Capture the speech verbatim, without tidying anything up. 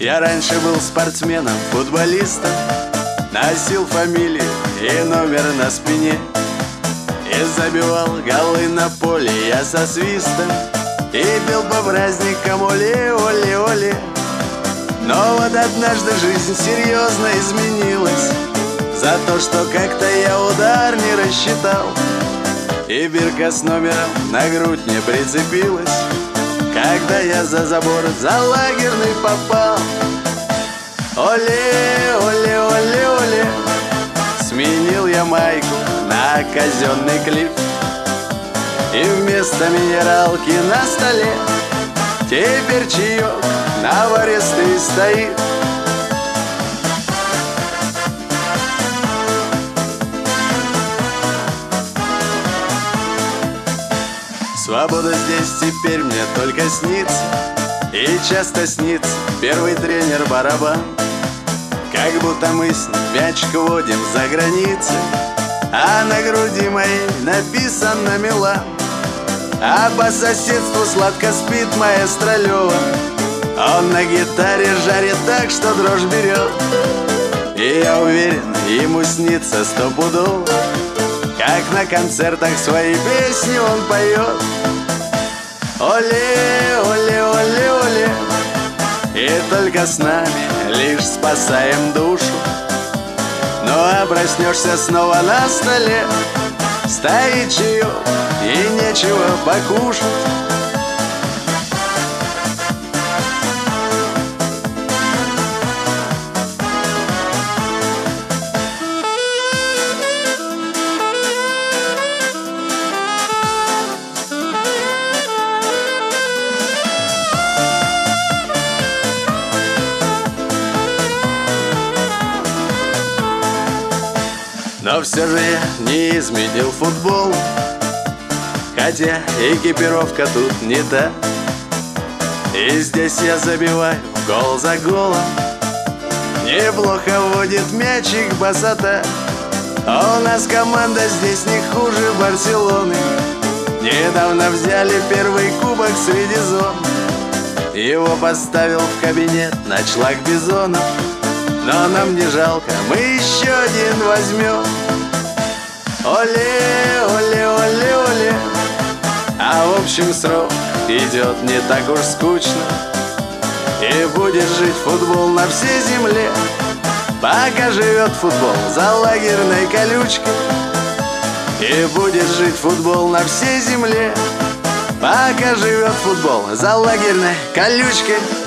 Я раньше был спортсменом, футболистом, носил фамилию и номер на спине, и забивал голы на поле я со свистом, и пел по праздникам оле-оле-оле. Но вот однажды жизнь серьезно изменилась за то, что как-то я удар не рассчитал, и бирка с номером на грудь мне прицепилась, когда я за забор за лагерный попал. Оле, оле, оле, оле, сменил я майку на казенный клип, и вместо минералки на столе теперь чаек наваристый стоит. Свобода здесь теперь мне только снится, и часто снится первый тренер барабан. Как будто мы с ним мячик водим за границей, а на груди моей написано Милан. А по соседству сладко спит маэстро Лёва, он на гитаре жарит так, что дрожь берет. И я уверен, ему снится стопудово, как на концертах свои песни он поет. Оле, оле, оле, оле, и только с нами лишь спасаем душу. Ну а проснешься снова на столе, стоит чаек и нечего покушать. Но все же я не изменил футбол, хотя экипировка тут не та. И здесь я забиваю гол за голом, неплохо водит мячик босота. А у нас команда здесь не хуже Барселоны, недавно взяли первый кубок среди зон. Его поставил в кабинет ночлаг Бизонов, но нам не жалко, мы еще один возьмем. Оле, оле, оле, оле, а в общем срок идет не так уж скучно, и будет жить футбол на всей земле, пока живет футбол за лагерной колючкой. И будет жить футбол на всей земле, пока живет футбол за лагерной колючкой.